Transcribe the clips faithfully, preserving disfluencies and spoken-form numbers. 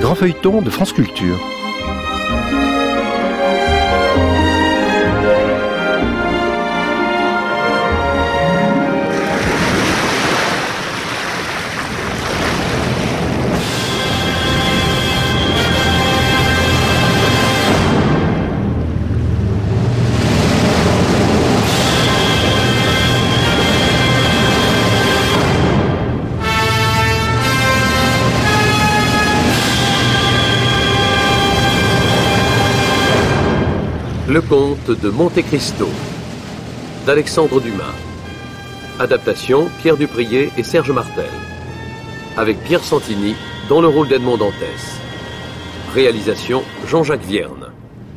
grand feuilleton de France Culture. Le comte de Monte Cristo d'Alexandre Dumas. Adaptation Pierre Duprier et Serge Martel. Avec Pierre Santini dans le rôle d'Edmond Dantès. Réalisation Jean-Jacques Vierne.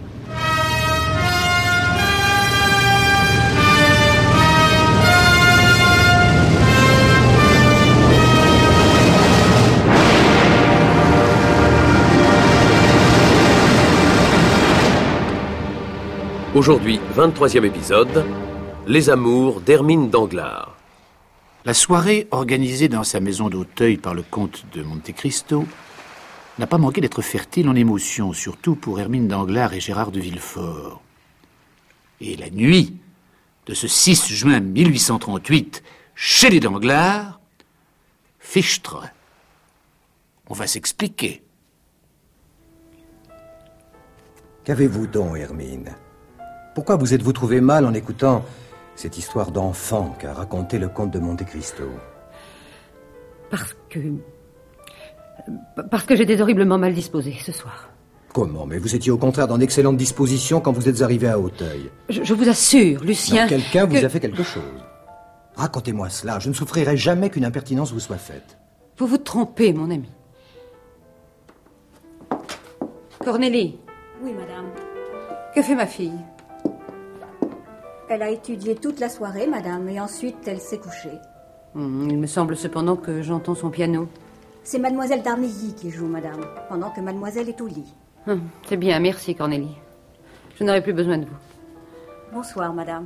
Aujourd'hui, vingt-troisième épisode, Les amours d'Hermine Danglars. La soirée organisée dans sa maison d'Auteuil par le comte de Monte Cristo n'a pas manqué d'être fertile en émotions, surtout pour Hermine Danglars et Gérard de Villefort. Et la nuit de ce six juin mille huit cent trente-huit, chez les Danglars, fichtre. On va s'expliquer. Qu'avez-vous donc, Hermine ? Pourquoi vous êtes-vous trouvé mal en écoutant cette histoire d'enfant qu'a raconté le comte de Monte Cristo ? Parce que... Parce que j'étais horriblement mal disposée ce soir. Comment ? Mais vous étiez au contraire dans d'excellentes dispositions quand vous êtes arrivé à Auteuil. Je, je vous assure, Lucien... Non, quelqu'un que... vous a fait quelque chose. Racontez-moi cela. Je ne souffrirai jamais qu'une impertinence vous soit faite. Vous vous trompez, mon ami. Cornélie. Oui, madame. Que fait ma fille ? Elle a étudié toute la soirée, madame, et ensuite elle s'est couchée. Hum, il me semble cependant que j'entends son piano. C'est mademoiselle d'Armilly qui joue, madame, pendant que mademoiselle est au lit. Hum, c'est bien, merci Cornélie. Je n'aurai plus besoin de vous. Bonsoir, madame.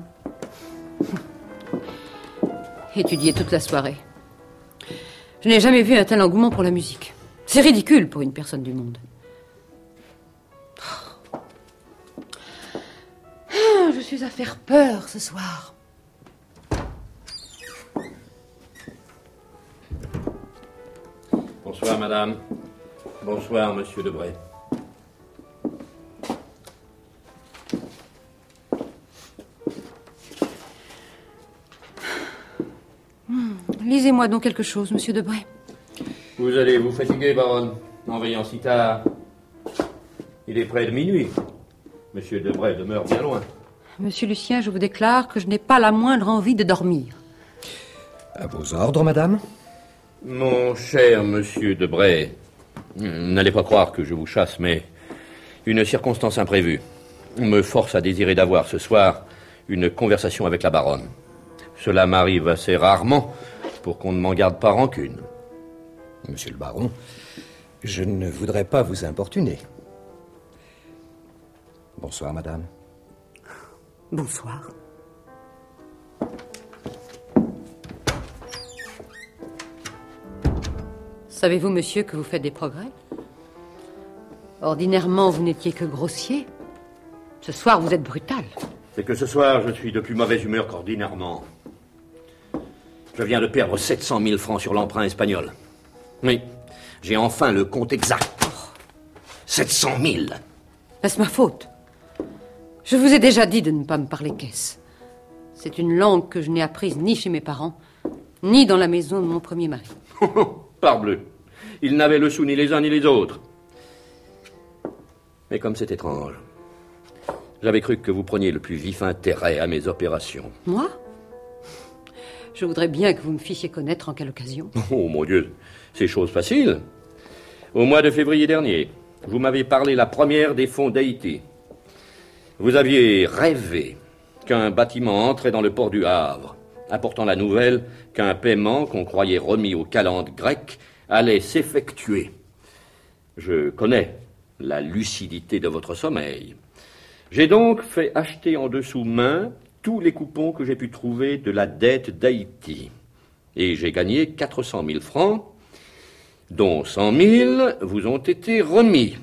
Étudier toute la soirée. Je n'ai jamais vu un tel engouement pour la musique. C'est ridicule pour une personne du monde. Je suis à faire peur ce soir. Bonsoir, madame. Bonsoir, monsieur Debray. Hum, lisez-moi donc quelque chose, monsieur Debray. Vous allez vous fatiguer, baronne, en veillant si tard. Il est près de minuit. Monsieur Debray demeure bien loin. Monsieur Lucien, je vous déclare que je n'ai pas la moindre envie de dormir. À vos ordres, madame. Mon cher monsieur Debray, n'allez pas croire que je vous chasse, mais une circonstance imprévue me force à désirer d'avoir ce soir une conversation avec la baronne. Cela m'arrive assez rarement pour qu'on ne m'en garde pas rancune. Monsieur le baron, je ne voudrais pas vous importuner. Bonsoir, madame. Bonsoir. Savez-vous, monsieur, que vous faites des progrès ? Ordinairement, vous n'étiez que grossier. Ce soir, vous êtes brutal. C'est que ce soir, je suis de plus mauvaise humeur qu'ordinairement. Je viens de perdre sept cent mille francs sur l'emprunt espagnol. Oui, j'ai enfin le compte exact. sept cent mille. Est-ce ma faute ? Je vous ai déjà dit de ne pas me parler caisse. C'est une langue que je n'ai apprise ni chez mes parents, ni dans la maison de mon premier mari. Parbleu, ils n'avaient le sou ni les uns ni les autres. Mais comme c'est étrange, j'avais cru que vous preniez le plus vif intérêt à mes opérations. Moi ? Je voudrais bien que vous me fissiez connaître en quelle occasion. Oh mon Dieu, c'est chose facile. Au mois de février dernier, vous m'avez parlé la première des fonds d'Haïti. Vous aviez rêvé qu'un bâtiment entrait dans le port du Havre, apportant la nouvelle qu'un paiement qu'on croyait remis aux calendes grecques allait s'effectuer. Je connais la lucidité de votre sommeil. J'ai donc fait acheter en dessous main tous les coupons que j'ai pu trouver de la dette d'Haïti. Et j'ai gagné quatre cent mille francs dont cent mille vous ont été remis.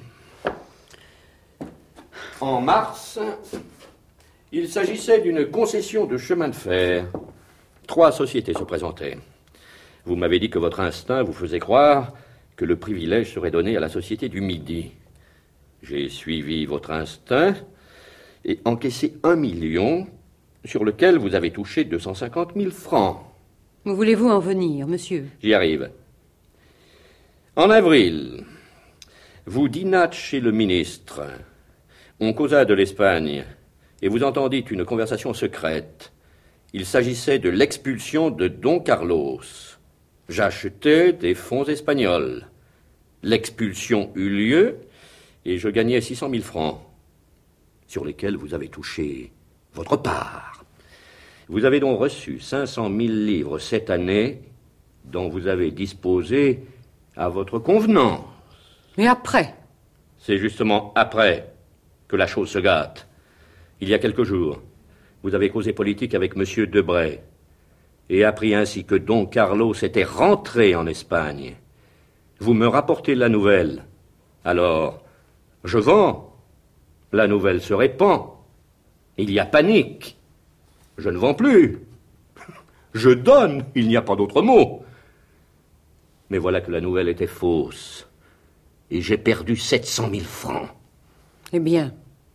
En mars, il s'agissait d'une concession de chemin de fer. Trois sociétés se présentaient. Vous m'avez dit que votre instinct vous faisait croire que le privilège serait donné à la société du Midi. J'ai suivi votre instinct et encaissé un million sur lequel vous avez touché deux cent cinquante mille francs. Où voulez-vous en venir, monsieur? J'y arrive. En avril, vous dînâtes chez le ministre. On causa de l'Espagne et vous entendîtes une conversation secrète. Il s'agissait de l'expulsion de Don Carlos. J'achetais des fonds espagnols. L'expulsion eut lieu et je gagnais six cent mille francs, sur lesquels vous avez touché votre part. Vous avez donc reçu cinq cent mille livres cette année, dont vous avez disposé à votre convenance. Et après? C'est justement après que la chose se gâte. Il y a quelques jours, vous avez causé politique avec M. Debray et appris ainsi que Don Carlos était rentré en Espagne. Vous me rapportez la nouvelle. Alors, je vends. La nouvelle se répand. Il y a panique. Je ne vends plus. Je donne. Il n'y a pas d'autre mot. Mais voilà que la nouvelle était fausse. Et j'ai perdu sept cent mille francs. Eh bien?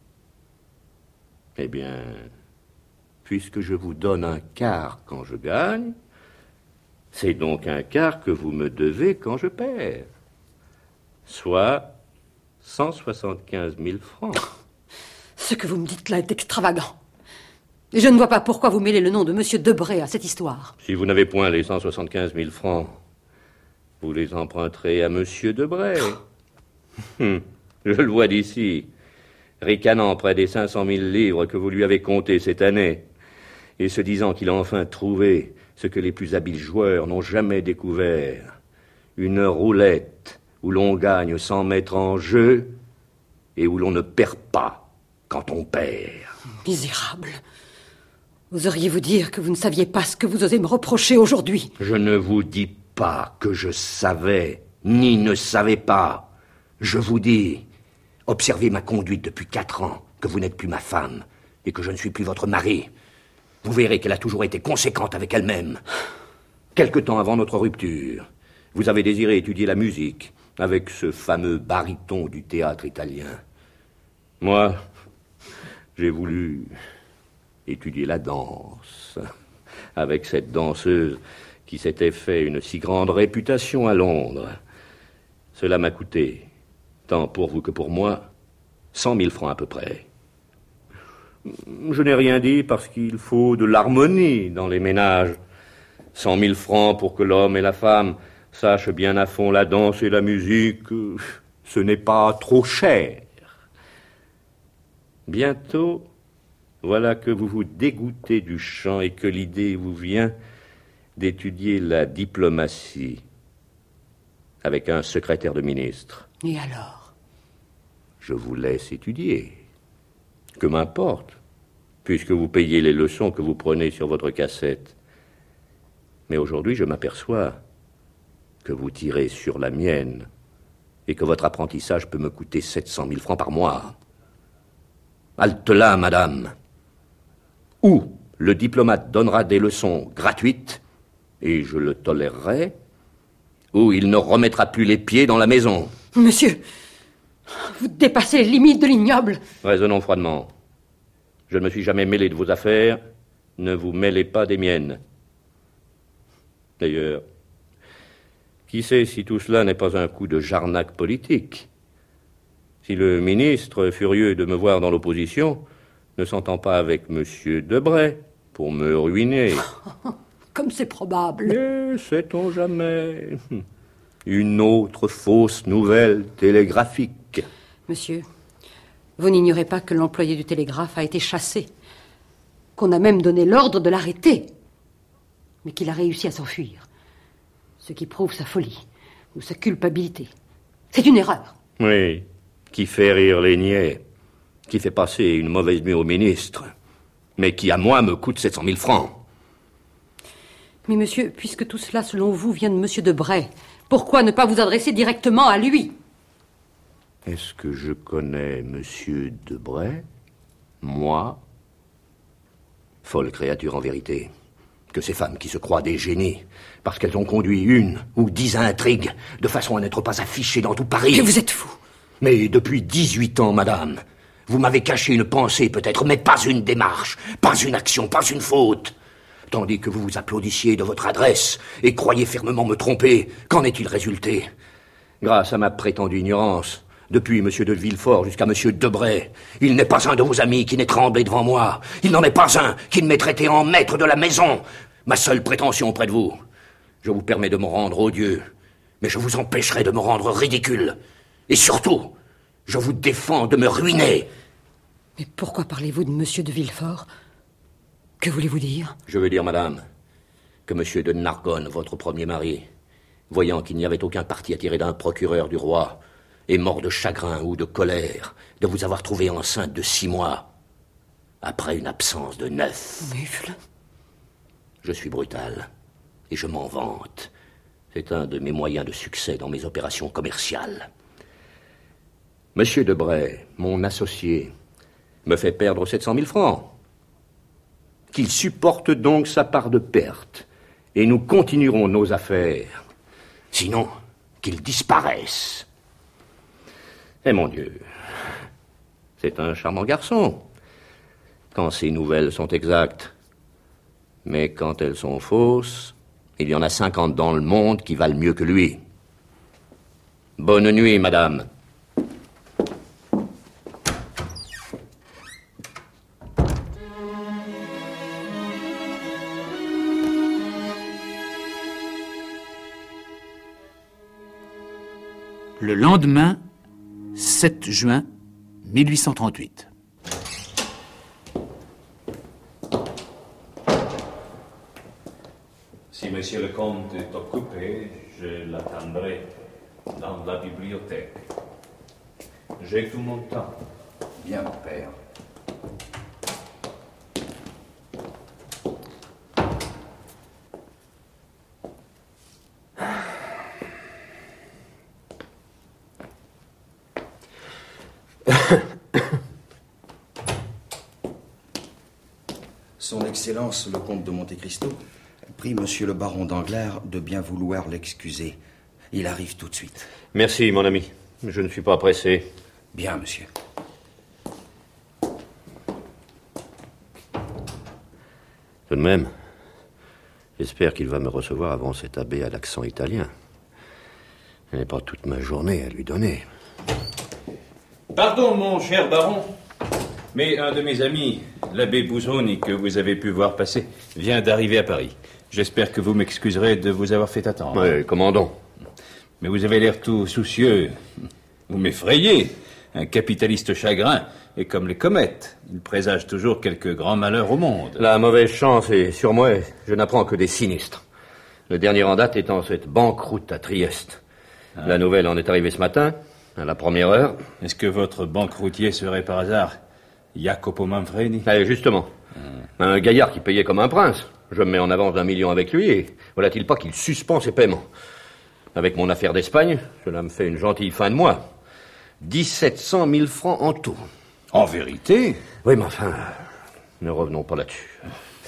Eh bien, puisque je vous donne un quart quand je gagne, c'est donc un quart que vous me devez quand je perds. Soit cent soixante-quinze mille francs. Ce que vous me dites là est extravagant. Et je ne vois pas pourquoi vous mêlez le nom de M. Debray à cette histoire. Si vous n'avez point les cent soixante-quinze mille francs, vous les emprunterez à M. Debray. Je le vois d'ici, ricanant près des cinq cent mille livres que vous lui avez comptés cette année, et se disant qu'il a enfin trouvé ce que les plus habiles joueurs n'ont jamais découvert, une roulette où l'on gagne sans mettre en jeu et où l'on ne perd pas quand on perd. Misérable. Oseriez-vous dire que vous ne saviez pas ce que vous osez me reprocher aujourd'hui? Je ne vous dis pas que je savais, ni ne savais pas. Je vous dis, observez ma conduite depuis quatre ans, que vous n'êtes plus ma femme et que je ne suis plus votre mari. Vous verrez qu'elle a toujours été conséquente avec elle-même. Quelque temps avant notre rupture, vous avez désiré étudier la musique avec ce fameux baryton du théâtre italien. Moi, j'ai voulu étudier la danse avec cette danseuse qui s'était fait une si grande réputation à Londres. Cela m'a coûté, tant pour vous que pour moi, cent mille francs à peu près. Je n'ai rien dit parce qu'il faut de l'harmonie dans les ménages. Cent mille francs pour que l'homme et la femme sachent bien à fond la danse et la musique, ce n'est pas trop cher. Bientôt, voilà que vous vous dégoûtez du chant et que l'idée vous vient d'étudier la diplomatie avec un secrétaire de ministre. Et alors? Je vous laisse étudier. Que m'importe, puisque vous payez les leçons que vous prenez sur votre cassette. Mais aujourd'hui, je m'aperçois que vous tirez sur la mienne et que votre apprentissage peut me coûter sept cent mille francs par mois. Halte là, madame. Ou le diplomate donnera des leçons gratuites, et je le tolérerai, ou il ne remettra plus les pieds dans la maison. Monsieur, vous dépassez les limites de l'ignoble. Raisonnons froidement. Je ne me suis jamais mêlé de vos affaires, ne vous mêlez pas des miennes. D'ailleurs, qui sait si tout cela n'est pas un coup de jarnac politique? Si le ministre, furieux de me voir dans l'opposition, ne s'entend pas avec M. Debray pour me ruiner. Comme c'est probable. Mais sait-on jamais? Une autre fausse nouvelle télégraphique. Monsieur, vous n'ignorez pas que l'employé du télégraphe a été chassé, qu'on a même donné l'ordre de l'arrêter, mais qu'il a réussi à s'enfuir, ce qui prouve sa folie ou sa culpabilité. C'est une erreur. Oui, qui fait rire les niais, qui fait passer une mauvaise nuit au ministre, mais qui, à moi, me coûte sept cent mille francs. Mais monsieur, puisque tout cela, selon vous, vient de M. Debray, Pourquoi ne pas vous adresser directement à lui? Est-ce que je connais Monsieur Debray? Moi? Folle créature en vérité. Que ces femmes qui se croient des génies, parce qu'elles ont conduit une ou dix intrigues, de façon à n'être pas affichées dans tout Paris. Que vous êtes fou. Mais depuis dix-huit ans, madame, vous m'avez caché une pensée peut-être, mais pas une démarche, pas une action, pas une faute. Tandis que vous vous applaudissiez de votre adresse et croyez fermement me tromper, qu'en est-il résulté? Grâce à ma prétendue ignorance, depuis M. de Villefort jusqu'à M. Debray, il n'est pas un de vos amis qui n'ait tremblé devant moi. Il n'en est pas un qui ne m'ait traité en maître de la maison. Ma seule prétention auprès de vous, je vous permets de me rendre odieux, mais je vous empêcherai de me rendre ridicule. Et surtout, je vous défends de me ruiner. Mais pourquoi parlez-vous de M. de Villefort? Que voulez-vous dire? Je veux dire, madame, que M. de Nargonne, votre premier mari, voyant qu'il n'y avait aucun parti à tirer d'un procureur du roi, est mort de chagrin ou de colère de vous avoir trouvé enceinte de six mois, après une absence de neuf. Mufle. Je suis brutal, et je m'en vante. C'est un de mes moyens de succès dans mes opérations commerciales. Monsieur Debray, mon associé, me fait perdre sept cent mille francs. Qu'il supporte donc sa part de perte, et nous continuerons nos affaires. Sinon, qu'il disparaisse. Eh mon Dieu, c'est un charmant garçon, quand ses nouvelles sont exactes. Mais quand elles sont fausses, il y en a cinquante dans le monde qui valent mieux que lui. Bonne nuit, madame. Le lendemain, sept juin mille huit cent trente-huit. Si monsieur le comte est occupé, je l'attendrai dans la bibliothèque. J'ai tout mon temps. Bien, mon père. Son Excellence, le comte de Monte Cristo, prie monsieur le baron d'Anglars de bien vouloir l'excuser. Il arrive tout de suite. Merci, mon ami. Je ne suis pas pressé. Bien, monsieur. Tout de même, j'espère qu'il va me recevoir avant cet abbé à l'accent italien. Je n'ai pas toute ma journée à lui donner. Pardon, mon cher baron, mais un de mes amis, l'abbé Busoni, que vous avez pu voir passer, vient d'arriver à Paris. J'espère que vous m'excuserez de vous avoir fait attendre. Oui, commandant. Mais vous avez l'air tout soucieux. Vous m'effrayez. Un capitaliste chagrin est comme les comètes. Il présage toujours quelques grands malheurs au monde. La mauvaise chance est sur moi. Je n'apprends que des sinistres. Le dernier en date étant cette banqueroute à Trieste. Ah. La nouvelle en est arrivée ce matin, à la première heure. Est-ce que votre banqueroutier serait par hasard Jacopo Manfredi? Allez, justement. Ah. Un gaillard qui payait comme un prince. Je me mets en avance d'un million avec lui et voilà-t-il pas qu'il suspend ses paiements. Avec mon affaire d'Espagne, cela me fait une gentille fin de mois. dix-sept cent mille francs en tout. En vérité? Oui, mais enfin, ne revenons pas là-dessus.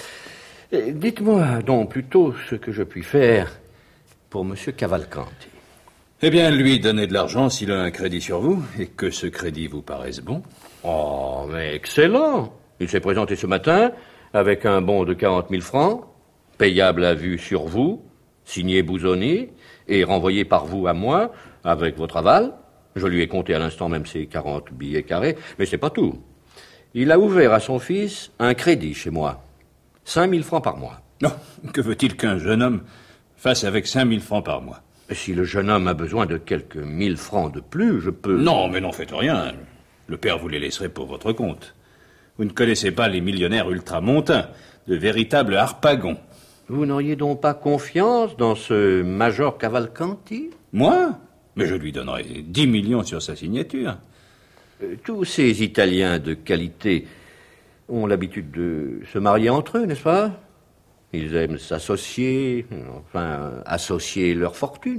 Dites-moi donc plutôt ce que je puis faire pour monsieur Cavalcanti. Eh bien, lui donner de l'argent s'il a un crédit sur vous et que ce crédit vous paraisse bon. Oh, mais excellent! Il s'est présenté ce matin avec un bon de quarante mille francs, payable à vue sur vous, signé Busoni, et renvoyé par vous à moi, avec votre aval. Je lui ai compté à l'instant même ces quarante billets carrés, mais c'est pas tout. Il a ouvert à son fils un crédit chez moi. cinq mille francs par mois. Non, que veut-il qu'un jeune homme fasse avec cinq mille francs par mois? Si le jeune homme a besoin de quelques mille francs de plus, je peux... Non, mais n'en faites rien. Le père vous les laisserait pour votre compte. Vous ne connaissez pas les millionnaires ultramontains, de véritables harpagons. Vous n'auriez donc pas confiance dans ce Major Cavalcanti? Moi? Mais je lui donnerai dix millions sur sa signature. Euh, tous ces Italiens de qualité ont l'habitude de se marier entre eux, n'est-ce pas? Ils aiment s'associer, enfin, associer leur fortune.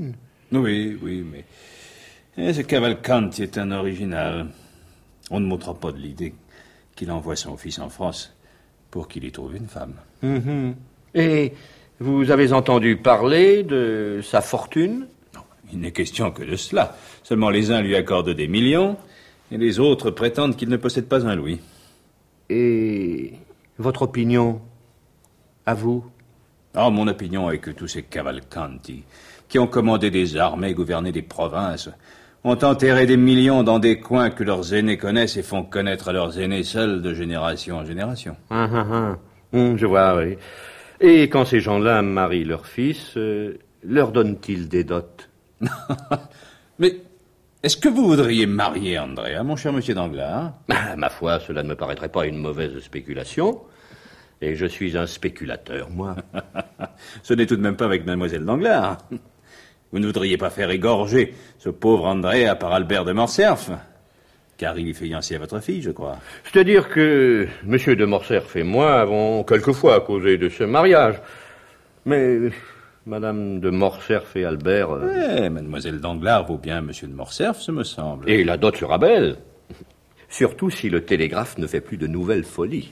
Oui, oui, mais... Et ce Cavalcanti est un original. On ne montrera pas de l'idée qu'il envoie son fils en France pour qu'il y trouve une femme. Mm-hmm. Et vous avez entendu parler de sa fortune? Non, il n'est question que de cela. Seulement les uns lui accordent des millions et les autres prétendent qu'il ne possède pas un louis. Et votre opinion, à vous? Ah, mon opinion est que tous ces Cavalcanti, qui ont commandé des armées, gouverné des provinces, ont enterré des millions dans des coins que leurs aînés connaissent et font connaître à leurs aînés seuls de génération en génération. Ah, ah, ah. Hum, je vois, oui. Et quand ces gens-là marient leurs fils, euh, leur donnent-ils des dots? Mais est-ce que vous voudriez marier Andrea, mon cher monsieur Danglars? Ah, ma foi, cela ne me paraîtrait pas une mauvaise spéculation. Et je suis un spéculateur, moi. Ce n'est tout de même pas avec mademoiselle Danglars. Vous ne voudriez pas faire égorger ce pauvre Andrea par Albert de Morcerf, car il y fait fiancé à votre fille, je crois. C'est-à-dire que monsieur de Morcerf et moi avons quelquefois causé de ce mariage. Mais madame de Morcerf et Albert... Euh... Oui, mademoiselle Danglars vaut bien monsieur de Morcerf, ce me semble. Et la dot sera belle. Surtout si le télégraphe ne fait plus de nouvelles folies.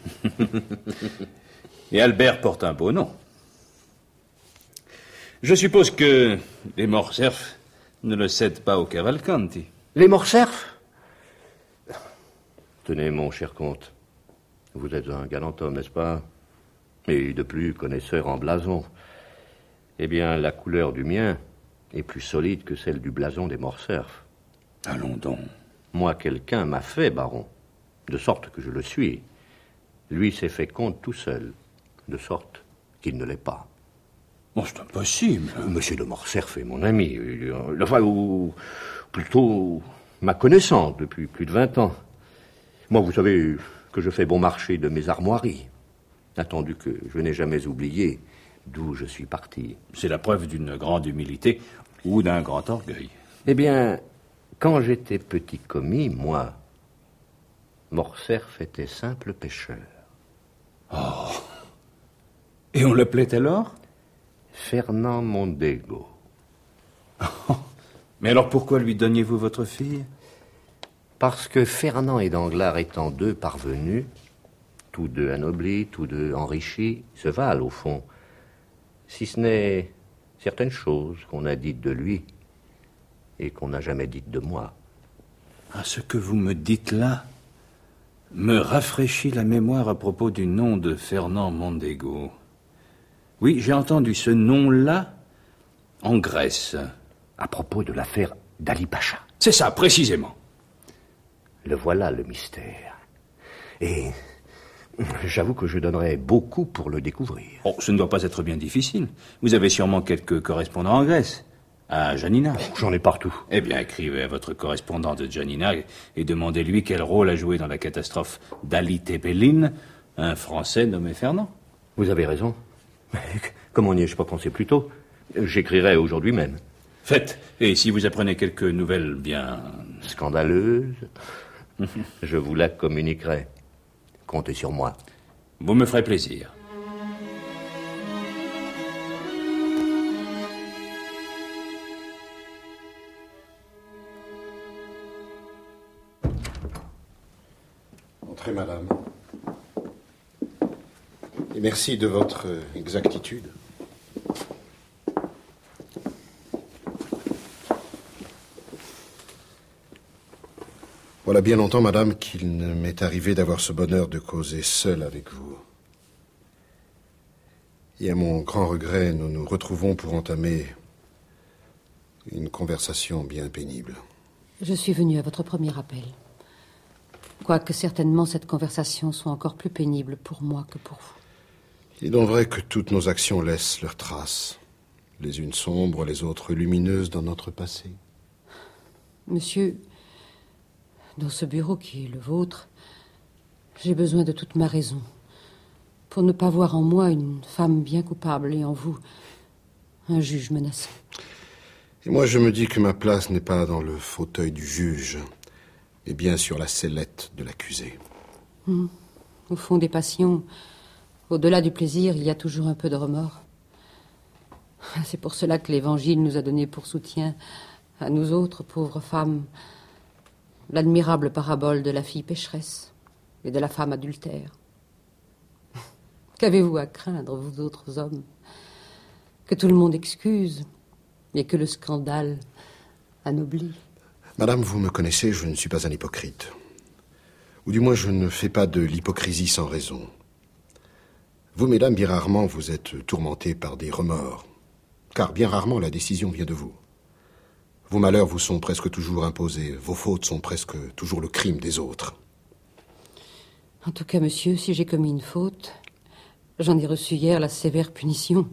Et Albert porte un beau nom. Je suppose que les Morcerf ne le cèdent pas aux Cavalcanti. Les Morcerf? Tenez, mon cher comte, vous êtes un galant homme, n'est-ce pas? Et de plus, connaisseur en blason. Eh bien, la couleur du mien est plus solide que celle du blason des Morcerf. Allons donc. Moi, quelqu'un m'a fait baron, de sorte que je le suis. Lui s'est fait comte tout seul, de sorte qu'il ne l'est pas. Bon, c'est impossible. Monsieur de Morcerf est mon ami, enfin, ou plutôt ma connaissance depuis plus de vingt ans. Moi, vous savez que je fais bon marché de mes armoiries, attendu que je n'ai jamais oublié d'où je suis parti. C'est la preuve d'une grande humilité ou d'un grand orgueil. Eh bien, quand j'étais petit commis, moi, Morcerf était simple pêcheur. Oh. Et on l'appelait alors Fernand Mondego. Oh. Mais alors pourquoi lui donniez-vous votre fille? Parce que Fernand et Danglars étant deux parvenus, tous deux anoblis, tous deux enrichis, se valent au fond, si ce n'est certaines choses qu'on a dites de lui et qu'on n'a jamais dites de moi. Ah, ce que vous me dites là me rafraîchit la mémoire à propos du nom de Fernand Mondego. Oui, j'ai entendu ce nom-là en Grèce. À propos de l'affaire d'Ali Pacha. C'est ça, précisément. Le voilà, le mystère. Et j'avoue que je donnerais beaucoup pour le découvrir. Oh, ce ne doit pas être bien difficile. Vous avez sûrement quelques correspondants en Grèce. À Janina. Oh, j'en ai partout. Eh bien, écrivez à votre correspondant de Janina et demandez-lui quel rôle a joué dans la catastrophe d'Ali Tepelin, un Français nommé Fernand. Vous avez raison. Comment n'y ai-je pas pensé plus tôt? J'écrirai aujourd'hui même. Faites. Et si vous apprenez quelques nouvelles bien... scandaleuses, je vous la communiquerai. Comptez sur moi. Vous me ferez plaisir. Entrez, madame. Et merci de votre exactitude. Voilà bien longtemps, madame, qu'il ne m'est arrivé d'avoir ce bonheur de causer seul avec vous. Et à mon grand regret, nous nous retrouvons pour entamer une conversation bien pénible. Je suis venue à votre premier appel. Quoique certainement cette conversation soit encore plus pénible pour moi que pour vous. Il est donc vrai que toutes nos actions laissent leurs traces, les unes sombres, les autres lumineuses dans notre passé. Monsieur, dans ce bureau qui est le vôtre, j'ai besoin de toute ma raison pour ne pas voir en moi une femme bien coupable et en vous un juge menaçant. Et moi, je me dis que ma place n'est pas dans le fauteuil du juge, mais bien sur la sellette de l'accusé. Mmh. Au fond des passions, au-delà du plaisir, il y a toujours un peu de remords. C'est pour cela que l'Évangile nous a donné pour soutien, à nous autres, pauvres femmes, l'admirable parabole de la fille pécheresse et de la femme adultère. Qu'avez-vous à craindre, vous autres hommes? Que tout le monde excuse et que le scandale anoblit. Madame, vous me connaissez, je ne suis pas un hypocrite. Ou du moins, je ne fais pas de l'hypocrisie sans raison. Vous, mesdames, bien rarement, vous êtes tourmentées par des remords. Car bien rarement, la décision vient de vous. Vos malheurs vous sont presque toujours imposés. Vos fautes sont presque toujours le crime des autres. En tout cas, monsieur, si j'ai commis une faute, j'en ai reçu hier la sévère punition.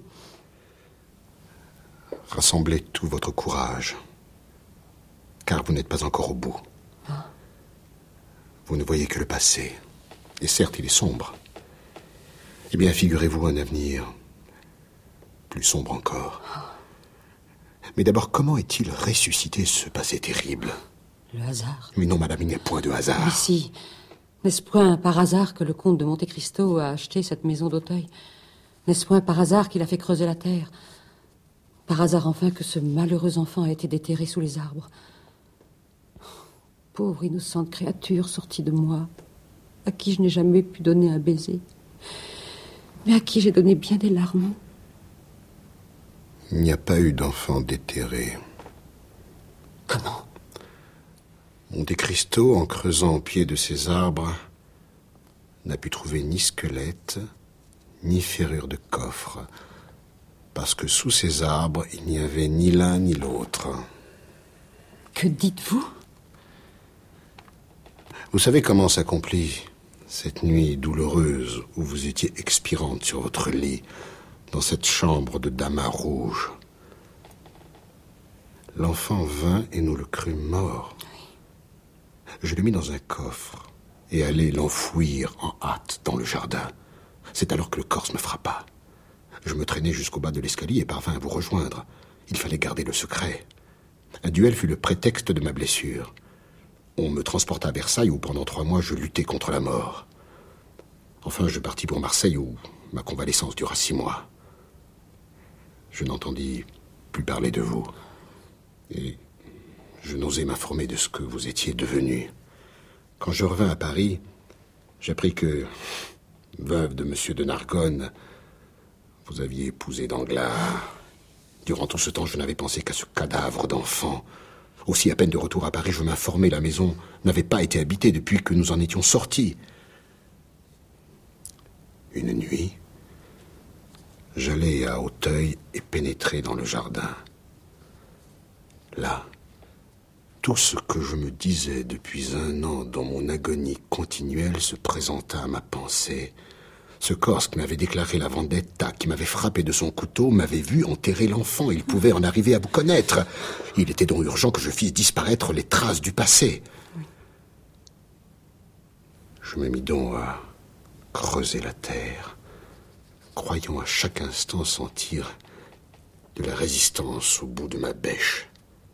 Rassemblez tout votre courage, car vous n'êtes pas encore au bout. Ah. Vous ne voyez que le passé, et certes, il est sombre. Eh bien, figurez-vous un avenir plus sombre encore. Ah. Mais d'abord, comment est-il ressuscité ce passé terrible? Le hasard. Mais non, madame, il n'y a point de hasard. Mais si. N'est-ce point par hasard que le comte de Monte Cristo a acheté cette maison d'Auteuil? N'est-ce point par hasard qu'il a fait creuser la terre? Par hasard, enfin, que ce malheureux enfant a été déterré sous les arbres. Pauvre innocente créature sortie de moi, à qui je n'ai jamais pu donner un baiser, mais à qui j'ai donné bien des larmes. Il n'y a pas eu d'enfant déterré. Comment? Monte Cristo, en creusant au pied de ces arbres, n'a pu trouver ni squelette, ni ferrure de coffre, parce que sous ces arbres, il n'y avait ni l'un ni l'autre. Que dites-vous? Vous savez comment s'accomplit cette nuit douloureuse où vous étiez expirante sur votre lit, dans cette chambre de damas rouge. L'enfant vint et nous le crûmes mort. Je le mis dans un coffre et allai l'enfouir en hâte dans le jardin. C'est alors que le corse me frappa. Je me traînai jusqu'au bas de l'escalier et parvins à vous rejoindre. Il fallait garder le secret. Un duel fut le prétexte de ma blessure. On me transporta à Versailles où pendant trois mois je luttai contre la mort. Enfin, je partis pour Marseille où ma convalescence dura six mois. Je n'entendis plus parler de vous. Et je n'osais m'informer de ce que vous étiez devenu. Quand je revins à Paris, j'appris que, veuve de Monsieur de Nargonne, vous aviez épousé Danglars. Durant tout ce temps, je n'avais pensé qu'à ce cadavre d'enfant. Aussi, à peine de retour à Paris, je m'informais, la maison n'avait pas été habitée depuis que nous en étions sortis. Une nuit, j'allai à Auteuil et pénétrai dans le jardin. Là, tout ce que je me disais depuis un an dans mon agonie continuelle se présenta à ma pensée. Ce corse qui m'avait déclaré la vendetta, qui m'avait frappé de son couteau, m'avait vu enterrer l'enfant. Il pouvait en arriver à vous connaître. Il était donc urgent que je fisse disparaître les traces du passé. Je me mis donc à creuser la terre, croyant à chaque instant sentir de la résistance au bout de ma bêche.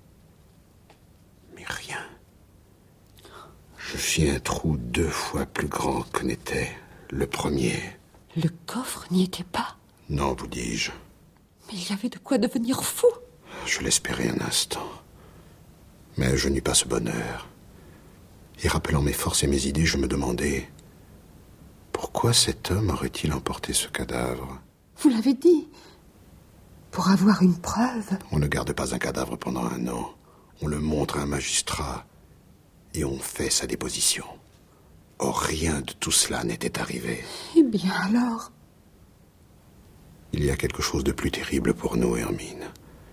Mais rien. Je fis un trou deux fois plus grand que n'était le premier. Le coffre n'y était pas? Non, vous dis-je. Mais il y avait de quoi devenir fou. Je l'espérais un instant. Mais je n'eus pas ce bonheur. Et rappelant mes forces et mes idées, je me demandais... Pourquoi cet homme aurait-il emporté ce cadavre? Vous l'avez dit. Pour avoir une preuve. On ne garde pas un cadavre pendant un an. On le montre à un magistrat et on fait sa déposition. Or, rien de tout cela n'était arrivé. Eh bien, alors... Il y a quelque chose de plus terrible pour nous, Hermine.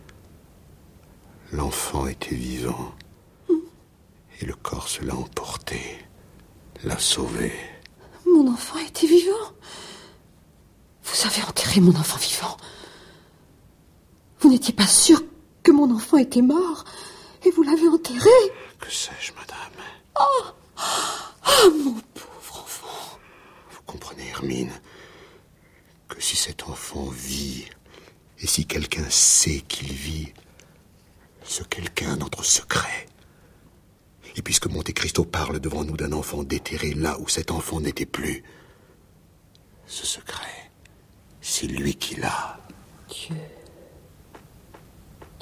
L'enfant était vivant. Mmh. Et le corse l'a emporté, l'a sauvé. Mon enfant était vivant? Vous avez enterré mon enfant vivant? Vous n'étiez pas sûr que mon enfant était mort et vous l'avez enterré? Que sais-je, madame? Oh, oh, mon pauvre enfant. Vous comprenez, Hermine, que si cet enfant vit, et si quelqu'un sait qu'il vit, ce quelqu'un a notre secret. Et puisque Monte Cristo parle devant nous d'un enfant déterré là où cet enfant n'était plus, ce secret, c'est lui qui l'a. Dieu,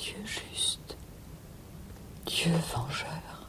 Dieu juste, Dieu vengeur.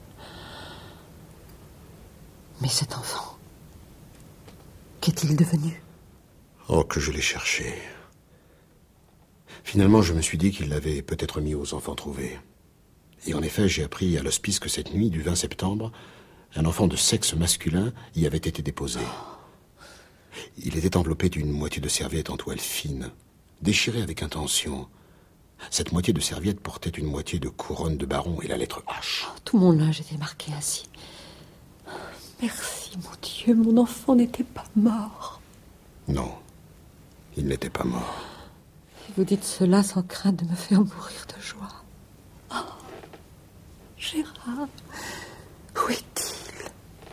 Mais cet enfant, qu'est-il devenu? Oh, que je l'ai cherché. Finalement, je me suis dit qu'il l'avait peut-être mis aux enfants trouvés. Et en effet, j'ai appris à l'hospice que cette nuit du vingt septembre, un enfant de sexe masculin y avait été déposé. Il était enveloppé d'une moitié de serviette en toile fine, déchirée avec intention. Cette moitié de serviette portait une moitié de couronne de baron et la lettre H. Oh, tout mon linge était marqué ainsi. Merci, mon Dieu, mon enfant n'était pas mort. Non, il n'était pas mort. Et vous dites cela sans crainte de me faire mourir de joie. Oh, Gérard, où est-il?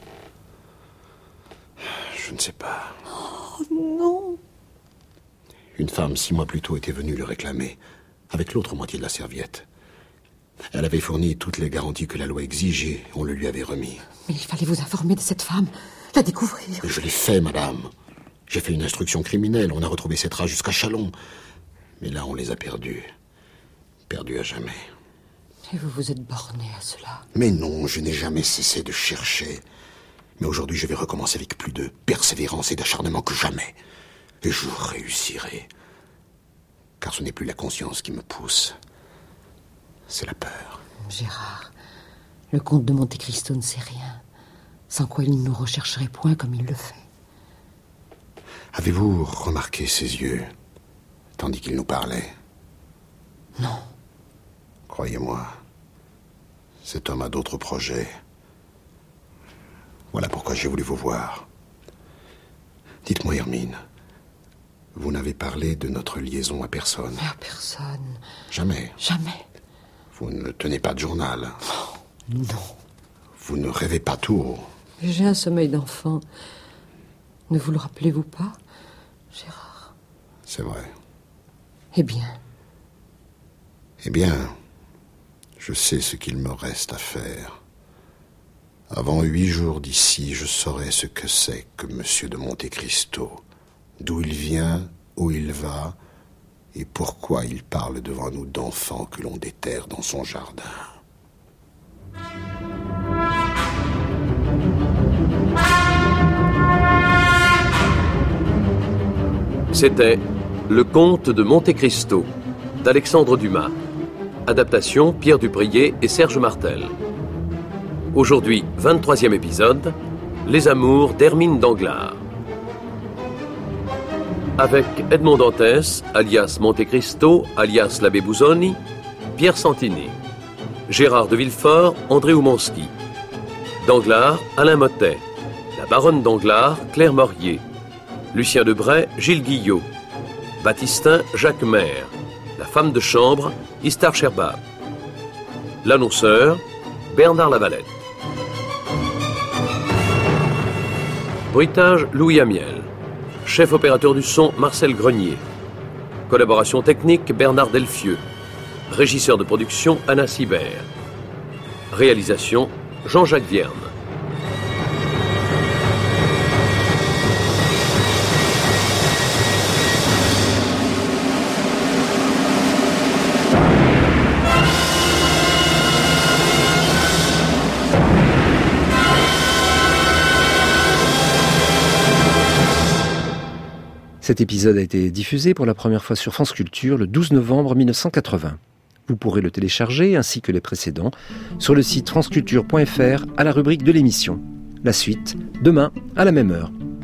Je ne sais pas. Oh non. Une femme, six mois plus tôt, était venue le réclamer, avec l'autre moitié de la serviette. Elle avait fourni toutes les garanties que la loi exigeait, on le lui avait remis. Mais il fallait vous informer de cette femme, la découvrir. Je l'ai fait, madame. J'ai fait une instruction criminelle, on a retrouvé ces traces jusqu'à Chalon. Mais là, on les a perdues. Perdues à jamais. Et vous vous êtes borné à cela? Mais non, je n'ai jamais cessé de chercher. Mais aujourd'hui, je vais recommencer avec plus de persévérance et d'acharnement que jamais. Et je réussirai. Car ce n'est plus la conscience qui me pousse. C'est la peur. Gérard, le comte de Monte Cristo ne sait rien. Sans quoi il ne nous rechercherait point comme il le fait. Avez-vous remarqué ses yeux, tandis qu'il nous parlait? Non. Croyez-moi, cet homme a d'autres projets. Voilà pourquoi j'ai voulu vous voir. Dites-moi, Hermine, vous n'avez parlé de notre liaison à personne? Mais à personne. Jamais? Jamais. Vous ne tenez pas de journal? Oh, non. Vous ne rêvez pas tout haut? J'ai un sommeil d'enfant. Ne vous le rappelez-vous pas, Gérard? C'est vrai. Eh bien? Eh bien, je sais ce qu'il me reste à faire. Avant huit jours d'ici, je saurai ce que c'est que Monsieur de Monte Cristo, d'où il vient, où il va, et pourquoi il parle devant nous d'enfants que l'on déterre dans son jardin. C'était Le Comte de Monte Cristo d'Alexandre Dumas. Adaptation Pierre Dupriez et Serge Martel. Aujourd'hui, vingt-troisième épisode, Les amours d'Hermine Danglars. Avec Edmond Dantès, alias Monte Cristo, alias l'abbé Busoni, Pierre Santini. Gérard de Villefort, André Oumanski. Danglars, Alain Mottet. La baronne Danglars, Claire Morier. Lucien Debray, Gilles Guillot. Baptistin, Jacques Maire. La femme de chambre, Istar Sherbab. L'annonceur, Bernard Lavalette. Bruitage, Louis Amiel. Chef opérateur du son, Marcel Grenier. Collaboration technique, Bernard Delfieux. Régisseur de production, Anna Sibert. Réalisation, Jean-Jacques Vierne. Cet épisode a été diffusé pour la première fois sur France Culture le douze novembre mille neuf cent quatre-vingts. Vous pourrez le télécharger, ainsi que les précédents, sur le site franceculture point f r à la rubrique de l'émission. La suite, demain, à la même heure.